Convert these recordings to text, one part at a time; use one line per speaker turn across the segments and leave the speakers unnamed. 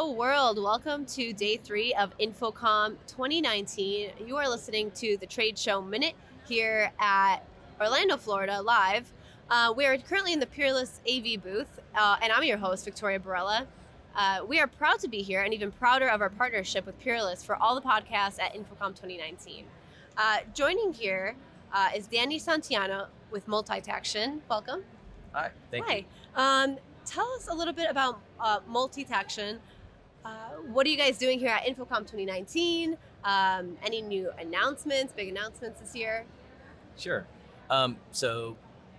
Hello world, welcome to day 3 of InfoComm 2019. You are listening to the Trade Show Minute here at Orlando, Florida, live. We are currently in the Peerless AV booth, and I'm your host, Victoria Barella. We are proud to be here and even prouder of our partnership with Peerless for all the podcasts at InfoComm 2019. Joining here is Danny Santiano with Multitaction. Welcome.
Hi, thank you.
Tell us a little bit about Multitaction. What are you guys doing here at InfoComm 2019? Any new announcements, big announcements this year?
Sure. So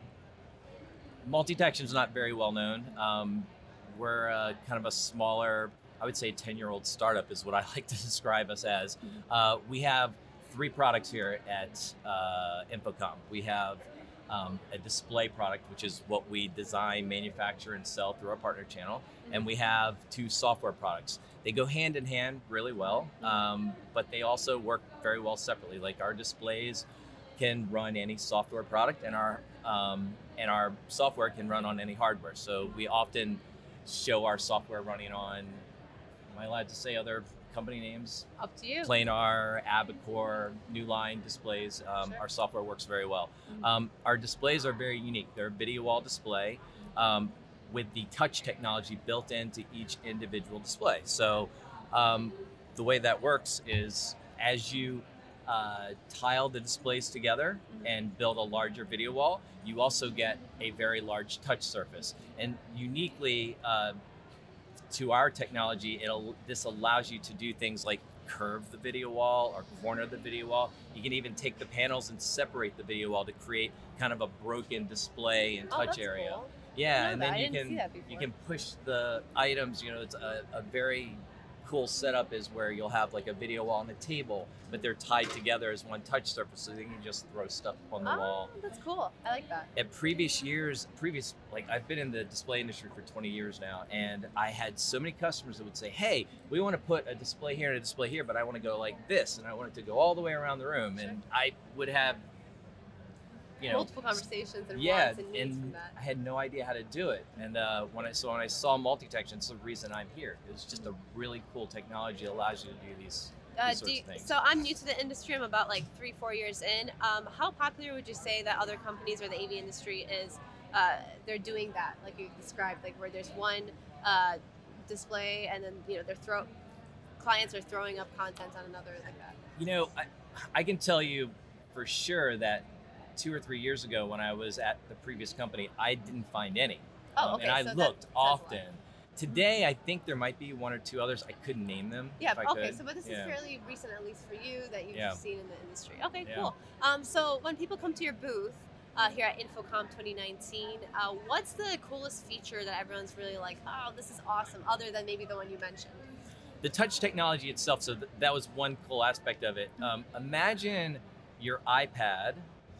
Multitaction is not very well known. We're kind of a smaller, I would say 10-year-old startup is what I like to describe us as. We have 3 products here at InfoComm. We have a display product, which is what we design, manufacture, and sell through our partner channel. And we have 2 software products. They go hand in hand really well, but they also work very well separately. Like our displays can run any software product, and our software can run on any hardware. So we often show our software running on, am I allowed to say other company names?
Up to you.
Planar, Abicore, New Line displays.
Sure.
Our software works very well. Our displays are very unique. They're a video wall display with the touch technology built into each individual display. So the way that works is as you tile the displays together and build a larger video wall, you also get a very large touch surface. And uniquely, to our technology, this allows you to do things like curve the video wall or corner the video wall. You can even take the panels and separate the video wall to create kind of a broken display and touch area.
Cool.
Yeah, and then
I didn't see that before.
you can push the items. You know, it's a very cool setup is where you'll have like a video wall on the table, but they're tied together as one touch surface, so you can just throw stuff up on the wall.
That's cool. I like that.
At previous, like I've been in the display industry for 20 years now, and I had so many customers that would say, hey, we want to put a display here and a display here, but I want to go like this, and I want it to go all the way around the room.
Sure.
And I would have,
multiple conversations and
yeah,
wants and needs from that.
I had no idea how to do it. And when I saw Multitaction, it's the reason I'm here. It's just a really cool technology that allows you to do these sorts of things.
So I'm new to the industry. I'm about like 3-4 years in. How popular would you say that other companies or the AV industry is? They're doing that, like you described, like where there's one display and then their clients are throwing up content on another like that.
I can tell you for sure that 2 or 3 years ago when I was at the previous company, I didn't find any.
Okay.
And I
so
looked
that
often. Today, I think there might be 1 or 2 others. I couldn't name them.
Yeah.
If I
Okay.
could.
So, but this is fairly recent, at least for you, that you've
Yeah.
seen in the industry. Okay.
Yeah.
Cool. So when people come to your booth here at InfoComm 2019, what's the coolest feature that everyone's really like, oh, this is awesome, other than maybe the one you mentioned?
The touch technology itself, so that was one cool aspect of it. Imagine your iPad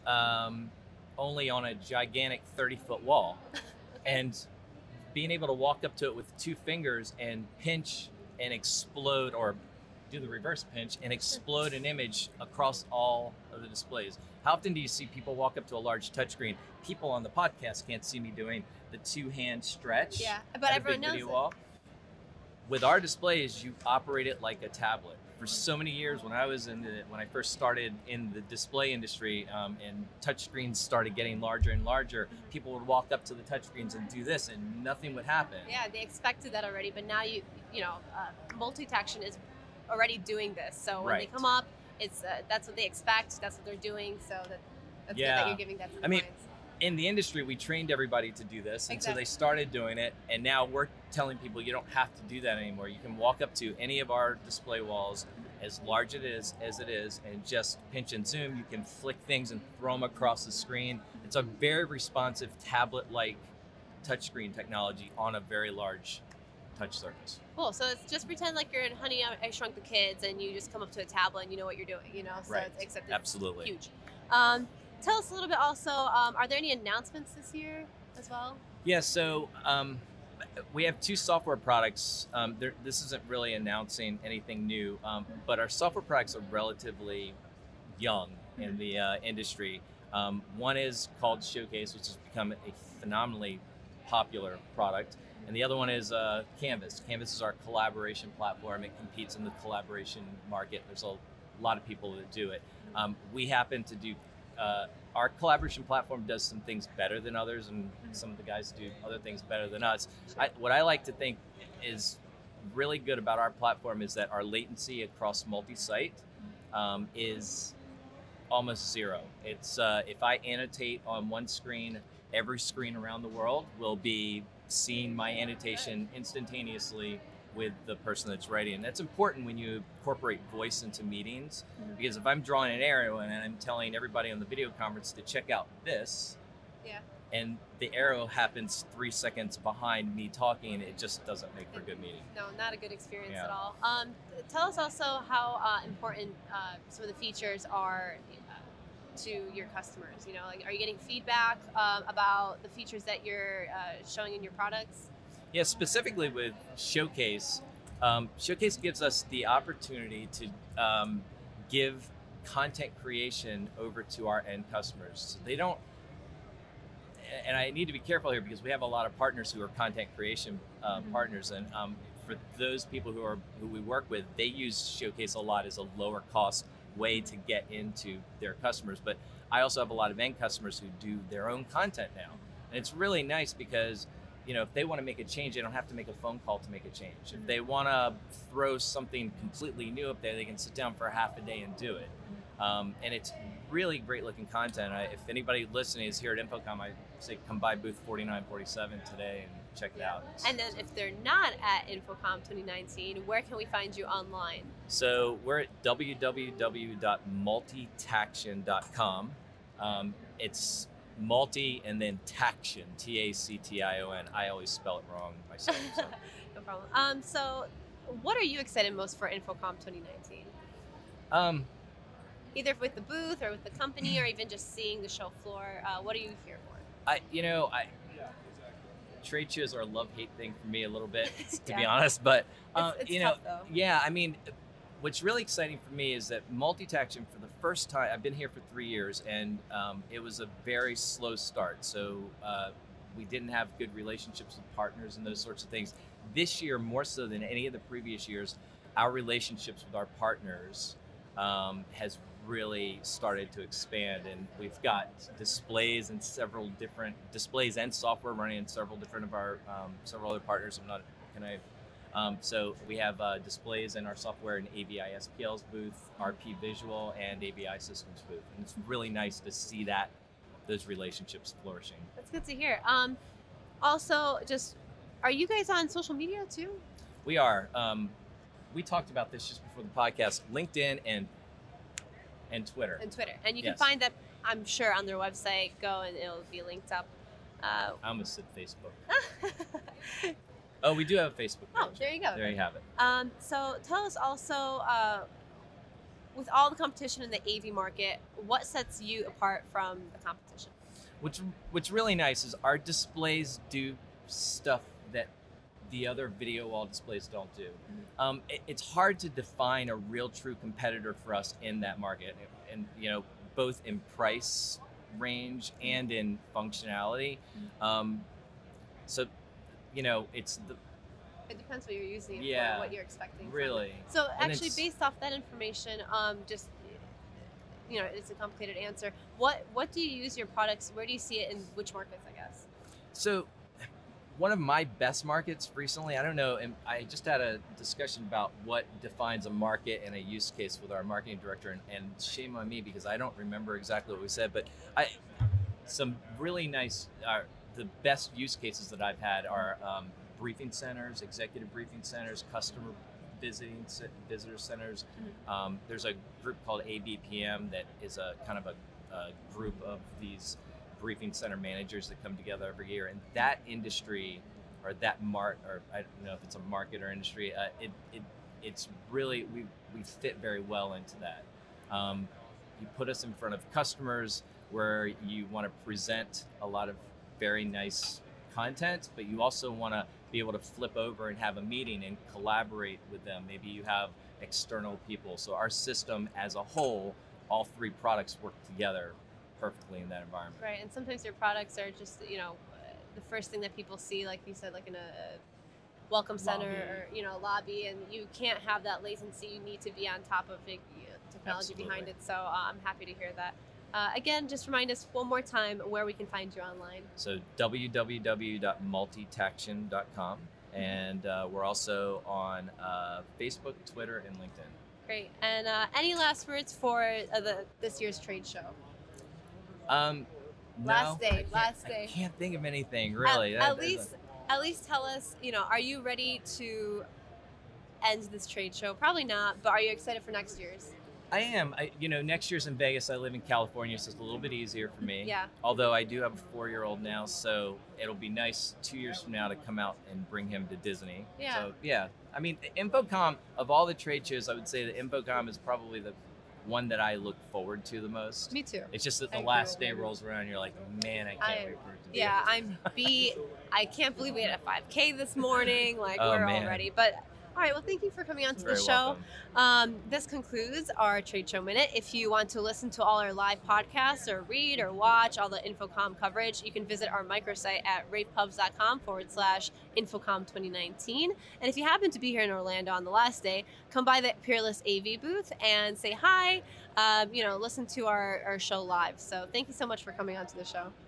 only on a gigantic 30-foot wall, and being able to walk up to it with 2 fingers and pinch and explode, or do the reverse pinch and explode an image across all of the displays. How often do you see people walk up to a large touchscreen? People on the podcast can't see me doing the 2-hand stretch.
Yeah, but
at a
everyone
big
knows
video
it.
wall. With our displays, you operate it like a tablet. For so many years, when I first started in the display industry, and touchscreens started getting larger and larger, people would walk up to the touchscreens and do this, and nothing would happen.
Yeah, they expected that already, but now Multitaction is already doing this. So when they come up, it's that's what they expect. That's what they're doing. So that's good that you're giving that to the clients.
In the industry, we trained everybody to do this, and so they started doing it, and now we're telling people you don't have to do that anymore. You can walk up to any of our display walls, as large as it is, and just pinch and zoom. You can flick things and throw them across the screen. It's a very responsive tablet-like touchscreen technology on a very large touch surface.
Cool. So it's just pretend like you're in Honey, I Shrunk the Kids, and you just come up to a tablet and you know what you're doing. So
Right.
Except it's
Absolutely.
huge. Tell us a little bit also, are there any announcements this year as well?
Yeah, so we have 2 software products. This isn't really announcing anything new, but our software products are relatively young in the industry. One is called Showcase, which has become a phenomenally popular product. And the other one is Canvas. Canvas is our collaboration platform. It competes in the collaboration market. There's a lot of people that do it. We happen to do, our collaboration platform does some things better than others, and some of the guys do other things better than us. What I like to think is really good about our platform is that our latency across multi-site is almost zero. It's if I annotate on one screen, every screen around the world will be seeing my annotation instantaneously with the person that's writing. And that's important when you incorporate voice into meetings, because if I'm drawing an arrow and I'm telling everybody on the video conference to check out this, and the arrow happens 3 seconds behind me talking, it just doesn't make for a good meeting.
No, not a good experience at all. Tell us also how important some of the features are to your customers. You know, like, are you getting feedback about the features that you're showing in your products?
Yeah, specifically with Showcase, Showcase gives us the opportunity to give content creation over to our end customers. So they don't, and I need to be careful here because we have a lot of partners who are content creation partners, and for those people who we work with, they use Showcase a lot as a lower cost way to get into their customers. But I also have a lot of end customers who do their own content now, and it's really nice because, you know, if they want to make a change, they don't have to make a phone call to make a change. If they want to throw something completely new up there, they can sit down for half a day and do it. And it's really great looking content. If anybody listening is here at InfoComm, I say come by booth 4947 today and check it out.
And then if they're not at InfoComm 2019, where can we find you online?
So we're at www.multitation.com. It's multi and then Taction, T-A-C-T-I-O-N. I always spell it wrong myself. So.
No problem. So what are you excited most for InfoComm 2019? Either with the booth or with the company or even just seeing the show floor, what are you here for?
Trade shows are a love-hate thing for me a little bit, to be honest. But,
it's tough, though.
Yeah, I mean, what's really exciting for me is that Multitaction, for the first time, I've been here for 3 years, and it was a very slow start. So we didn't have good relationships with partners and those sorts of things. This year, more so than any of the previous years, our relationships with our partners has really started to expand, and we've got displays and several different displays and software running in several different of our several other partners. So we have displays in our software in ABI SPL's booth, RP Visual, and ABI Systems booth, and it's really nice to see those relationships flourishing.
That's good to hear. Also, are you guys on social media too?
We are. We talked about this just before the podcast. LinkedIn and Twitter.
And you can find that, I'm sure, on their website. Go and it'll be linked up.
I almost said Facebook. Oh, we do have a Facebook page.
Oh, there you go.
There you have it.
So tell us also, with all the competition in the AV market, what sets you apart from the competition?
What's really nice is our displays do stuff that the other video wall displays don't do. It's hard to define a real true competitor for us in that market, and both in price range and in functionality.
It depends what you're using
and
what you're expecting.
Really.
So actually, based off that information, it's a complicated answer. What do you use your products? Where do you see it in which markets, I guess?
So one of my best markets recently, I don't know, and I just had a discussion about what defines a market and a use case with our marketing director, and shame on me because I don't remember exactly what we said, but some really nice, the best use cases that I've had are briefing centers, executive briefing centers, customer visitor centers. There's a group called ABPM that is a kind of a group of these briefing center managers that come together every year, and that industry, or that or I don't know if it's a market or industry, it's really, we fit very well into that. You put us in front of customers where you want to present a lot of very nice content, but you also want to be able to flip over and have a meeting and collaborate with them. Maybe you have external people. So our system as a whole, all three products work together perfectly in that environment.
Right, and sometimes your products are just, the first thing that people see, like you said, like in a welcome center or lobby, and you can't have that latency. You need to be on top of it, technology
Absolutely.
behind it. So I'm happy to hear that. Again, just remind us one more time where we can find you online.
So www.multitaction.com, and we're also on Facebook, Twitter, and LinkedIn.
Great. And any last words for this year's trade show? Last day.
I can't think of anything really.
At least tell us. Are you ready to end this trade show? Probably not, but are you excited for next year's?
I am. Next year's in Vegas. I live in California, so it's a little bit easier for me.
Yeah.
Although I do have a 4-year-old now, so it'll be nice 2 years from now to come out and bring him to Disney.
Yeah.
So yeah. I mean, InfoComm, of all the trade shows, I would say that InfoComm is probably the one that I look forward to the most.
Me too.
It's just that the
I
last
agree.
day rolls around and you're like, man, I can't wait for it to be.
Yeah, I'm beat. I can't believe we had a 5K this morning. Like,
Oh,
we're
man.
all ready. But all right, well, thank you for coming on to the
Very
show.
welcome.
This concludes our Trade Show Minute. If you want to listen to all our live podcasts or read or watch all the InfoComm coverage, you can visit our microsite at ravepubs.com/InfoComm2019. And if you happen to be here in Orlando on the last day, come by the Peerless AV booth and say hi, listen to our show live. So thank you so much for coming on to the show.